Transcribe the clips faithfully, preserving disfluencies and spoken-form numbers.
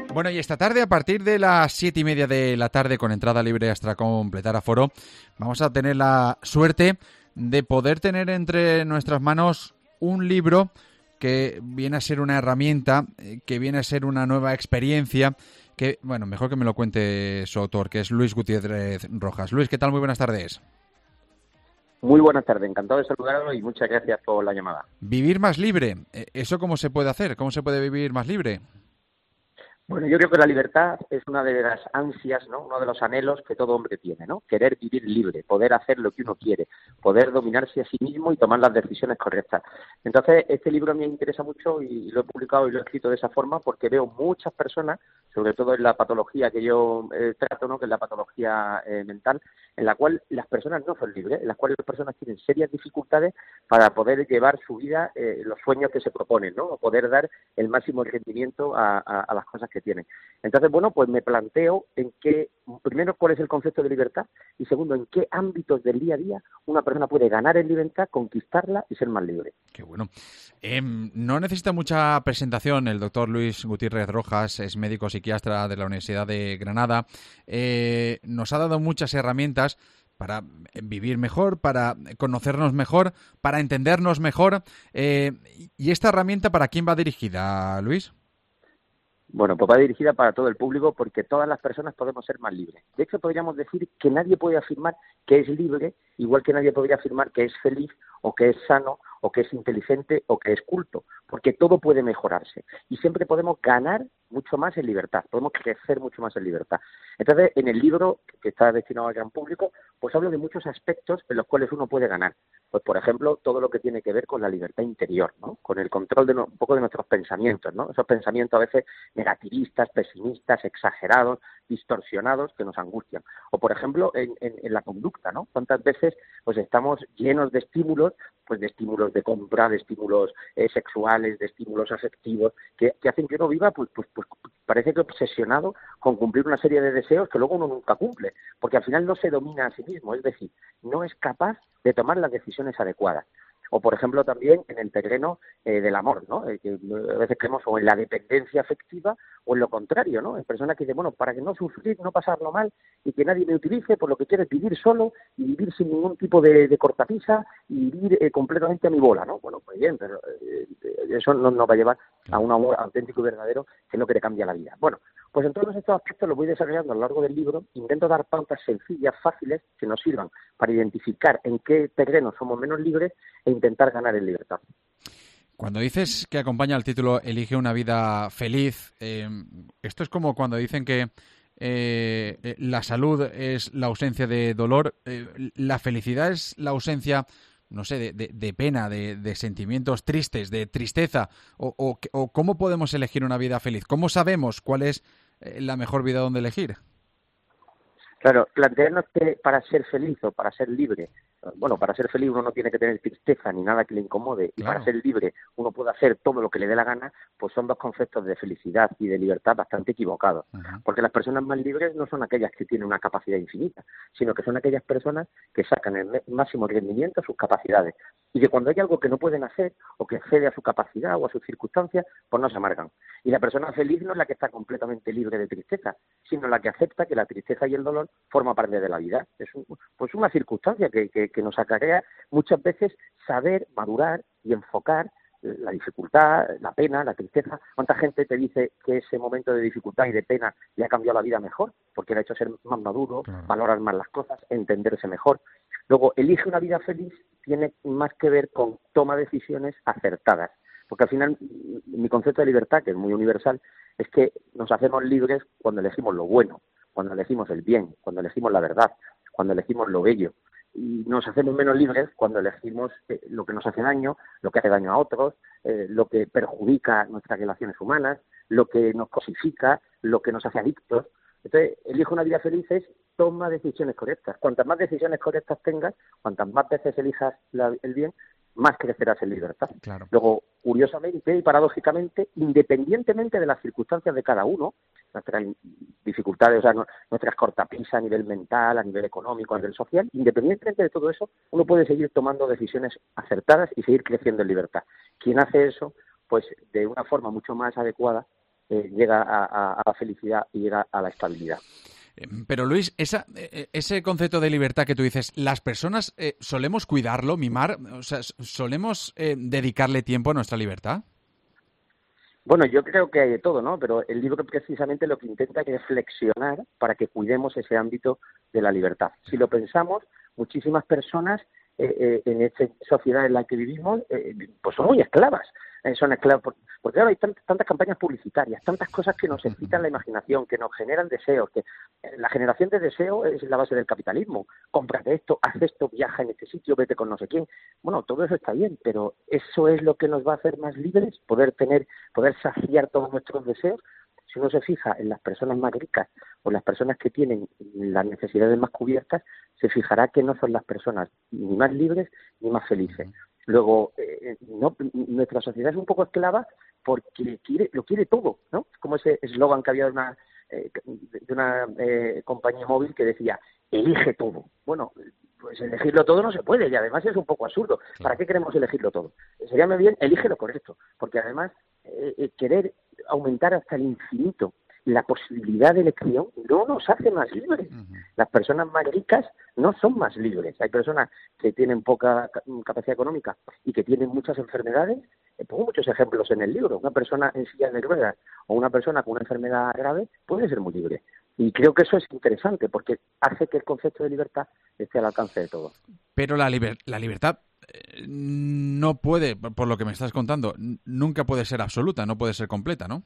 Bueno, y esta tarde, a partir de las siete y media de la tarde, con entrada libre hasta completar aforo, vamos a tener la suerte de poder tener entre nuestras manos un libro que viene a ser una herramienta, que viene a ser una nueva experiencia, que, bueno, mejor que me lo cuente su autor, que es Luis Gutiérrez Rojas. Luis, ¿qué tal? Muy buenas tardes. Muy buenas tardes, encantado de saludarlo y muchas gracias por la llamada. Vivir más libre, ¿eso cómo se puede hacer? ¿Cómo se puede vivir más libre? Bueno, yo creo que la libertad es una de las ansias, ¿no? Uno de los anhelos que todo hombre tiene, ¿no? Querer vivir libre, poder hacer lo que uno quiere, poder dominarse a sí mismo y tomar las decisiones correctas. Entonces, este libro a mí me interesa mucho y lo he publicado y lo he escrito de esa forma porque veo muchas personas, sobre todo en la patología que yo eh, trato, ¿no? Que es la patología eh, mental, en la cual las personas no son libres, en las cuales las personas tienen serias dificultades para poder llevar su vida, eh, los sueños que se proponen, ¿no? O poder dar el máximo rendimiento a, a, a las cosas que tienen. Entonces, bueno, pues me planteo en qué, primero, cuál es el concepto de libertad y segundo, en qué ámbitos del día a día una persona puede ganar en libertad, conquistarla y ser más libre. Qué bueno. Eh, no necesita mucha presentación. El doctor Luis Gutiérrez Rojas es médico psiquiatra de la Universidad de Granada. Eh, nos ha dado muchas herramientas para vivir mejor, para conocernos mejor, para entendernos mejor. Eh, ¿Y esta herramienta para quién va dirigida, Luis? Bueno, pues va dirigida para todo el público porque todas las personas podemos ser más libres. De hecho, podríamos decir que nadie puede afirmar que es libre, igual que nadie podría afirmar que es feliz o que es sano o que es inteligente o que es culto, porque todo puede mejorarse y siempre podemos ganar mucho más en libertad, podemos crecer mucho más en libertad. Entonces, en el libro, que está destinado al gran público, pues hablo de muchos aspectos en los cuales uno puede ganar. Pues, por ejemplo, todo lo que tiene que ver con la libertad interior, ¿no? Con el control de no, un poco de nuestros pensamientos, ¿no? Esos pensamientos a veces negativistas, pesimistas, exagerados, distorsionados, que nos angustian. O, por ejemplo, en, en, en la conducta, ¿no? ¿Cuántas veces pues estamos llenos de estímulos, pues de estímulos de compra, de estímulos eh, sexuales, de estímulos afectivos, que, que hacen que uno viva, pues, pues, pues parece que obsesionado con cumplir una serie de deseos que luego uno nunca cumple, porque al final no se domina a sí mismo, es decir, no es capaz de tomar las decisiones adecuadas. O, por ejemplo, también en el terreno eh, del amor, ¿no? Eh, que a veces creemos o en la dependencia afectiva o en lo contrario, ¿no? En personas que dicen, bueno, para que no sufrir, no pasarlo mal y que nadie me utilice, por lo que quiero es vivir solo y vivir sin ningún tipo de, de cortapisa y vivir eh, completamente a mi bola, ¿no? Bueno, pues bien, pero eh, eso no nos va a llevar a un amor auténtico y verdadero, que es lo que le cambia la vida. Bueno, pues en todos estos aspectos los voy desarrollando a lo largo del libro. Intento dar pautas sencillas, fáciles, que nos sirvan para identificar en qué terreno somos menos libres e intentar ganar en libertad. Cuando dices que acompaña el título Elige una vida feliz, eh, esto es como cuando dicen que eh, la salud es la ausencia de dolor, eh, la felicidad es la ausencia, no sé, de, de, de pena, de, de sentimientos tristes, de tristeza, o, o, o cómo podemos elegir una vida feliz, cómo sabemos cuál es eh, la mejor vida donde elegir. Claro, plantearnos que para ser feliz o para ser libre, bueno, para ser feliz uno no tiene que tener tristeza ni nada que le incomode, y Claro. para ser libre uno puede hacer todo lo que le dé la gana, pues son dos conceptos de felicidad y de libertad bastante equivocados. Uh-huh. Porque las personas más libres no son aquellas que tienen una capacidad infinita, sino que son aquellas personas que sacan el máximo rendimiento a sus capacidades. Y que cuando hay algo que no pueden hacer, o que excede a su capacidad o a sus circunstancias, pues no se amargan. Y la persona feliz no es la que está completamente libre de tristeza, sino la que acepta que la tristeza y el dolor forma parte de la vida. Es un, pues una circunstancia que, que, que nos acarrea muchas veces saber madurar y enfocar la dificultad, la pena, la tristeza. ¿Cuánta gente te dice que ese momento de dificultad y de pena le ha cambiado la vida mejor? Porque le ha hecho ser más maduro, claro, valorar más las cosas, entenderse mejor. Luego, elige una vida feliz tiene más que ver con toma de decisiones acertadas. Porque al final, mi concepto de libertad, que es muy universal, es que nos hacemos libres cuando elegimos lo bueno, cuando elegimos el bien, cuando elegimos la verdad, cuando elegimos lo bello. Y nos hacemos menos libres cuando elegimos eh, lo que nos hace daño, lo que hace daño a otros, eh, lo que perjudica nuestras relaciones humanas, lo que nos cosifica, lo que nos hace adictos. Entonces, elige una vida feliz es toma decisiones correctas. Cuantas más decisiones correctas tengas, cuantas más veces elijas la, el bien, más crecerás en libertad. Claro. Luego, curiosamente y paradójicamente, independientemente de las circunstancias de cada uno, nuestras dificultades, o sea, no, nuestras cortapisas a nivel mental, a nivel económico, a nivel social, independientemente de todo eso, uno puede seguir tomando decisiones acertadas y seguir creciendo en libertad. Quien hace eso, pues de una forma mucho más adecuada, eh, llega a, a, a la felicidad y llega a la estabilidad. Pero Luis, esa, ese concepto de libertad que tú dices, ¿las personas eh, solemos cuidarlo, mimar? O sea, ¿solemos eh, dedicarle tiempo a nuestra libertad? Bueno, yo creo que hay de todo, ¿no? Pero el libro precisamente lo que intenta es reflexionar para que cuidemos ese ámbito de la libertad. Si lo pensamos, muchísimas personas eh, eh, en esta sociedad en la que vivimos, eh, pues son muy esclavas. Eh, son esclavas por, porque claro, hay tantas, tantas campañas publicitarias, tantas cosas que nos excitan la imaginación, que nos generan deseos, que eh, la generación de deseo es la base del capitalismo. Cómprate esto, haz esto, viaja en este sitio, vete con no sé quién. Bueno, todo eso está bien, pero ¿eso es lo que nos va a hacer más libres? Poder tener, poder saciar todos nuestros deseos. Si uno se fija en las personas más ricas o las personas que tienen las necesidades más cubiertas, se fijará que no son las personas ni más libres ni más felices. Luego, eh, no, nuestra sociedad es un poco esclava porque quiere, lo quiere todo, ¿no? Como ese eslogan que había de una, eh, de una eh, compañía móvil que decía, elige todo. Bueno, pues elegirlo todo no se puede y además es un poco absurdo. ¿Para qué queremos elegirlo todo? Sería más bien, elige lo correcto, porque además eh, eh, querer aumentar hasta el infinito la posibilidad de elección no nos hace más libres. Uh-huh. Las personas más ricas no son más libres. Hay personas que tienen poca capacidad económica y que tienen muchas enfermedades. Eh, pongo muchos ejemplos en el libro. Una persona en silla de ruedas o una persona con una enfermedad grave puede ser muy libre. Y creo que eso es interesante porque hace que el concepto de libertad esté al alcance de todos. Pero la, liber- la libertad eh, no puede, por lo que me estás contando, n- nunca puede ser absoluta, no puede ser completa, ¿no?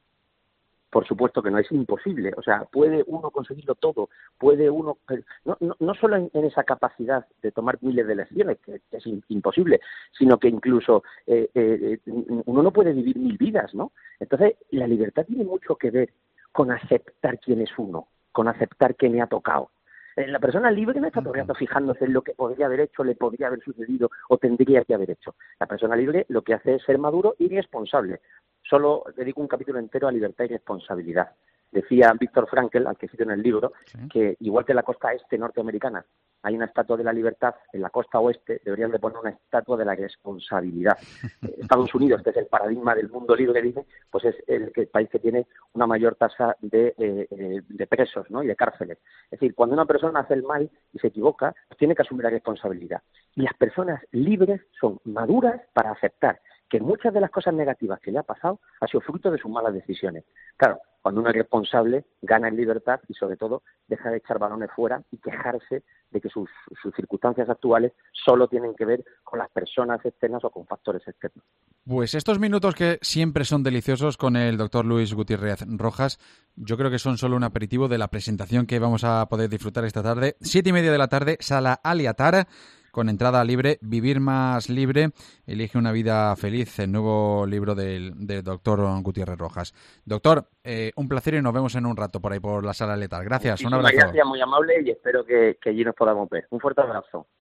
Por supuesto que no, es imposible. O sea, puede uno conseguirlo todo, puede uno... No, no, no solo en, en esa capacidad de tomar miles de lecciones, que, que es in, imposible, sino que incluso eh, eh, uno no puede vivir mil vidas, ¿no? Entonces, la libertad tiene mucho que ver con aceptar quién es uno, con aceptar qué me ha tocado. La persona libre no está todo el rato fijándose en lo que podría haber hecho, le podría haber sucedido o tendría que haber hecho. La persona libre lo que hace es ser maduro y responsable. Solo dedico un capítulo entero a libertad y responsabilidad. Decía Víctor Frankl, al que cito en el libro, ¿sí?, que igual que en la costa este norteamericana hay una estatua de la libertad, en la costa oeste deberían de poner una estatua de la responsabilidad. Estados Unidos, que es el paradigma del mundo libre, dice, pues es el, el país que tiene una mayor tasa de, eh, de presos, ¿no?, y de cárceles. Es decir, cuando una persona hace el mal y se equivoca, pues tiene que asumir la responsabilidad. Y las personas libres son maduras para aceptar que muchas de las cosas negativas que le ha pasado ha sido fruto de sus malas decisiones. Claro, cuando uno es responsable, gana en libertad y, sobre todo, deja de echar balones fuera y quejarse de que sus, sus circunstancias actuales solo tienen que ver con las personas externas o con factores externos. Pues estos minutos que siempre son deliciosos con el doctor Luis Gutiérrez Rojas, yo creo que son solo un aperitivo de la presentación que vamos a poder disfrutar esta tarde. Siete y media de la tarde, Sala Aliatar, con entrada libre, Vivir más libre, elige una vida feliz, el nuevo libro del, del doctor Gutiérrez Rojas. Doctor, eh, un placer y nos vemos en un rato por ahí por la Sala Aliatar. Gracias, Muchísimas un abrazo. Gracias, muy amable, y espero que, que allí nos podamos ver. Un fuerte abrazo.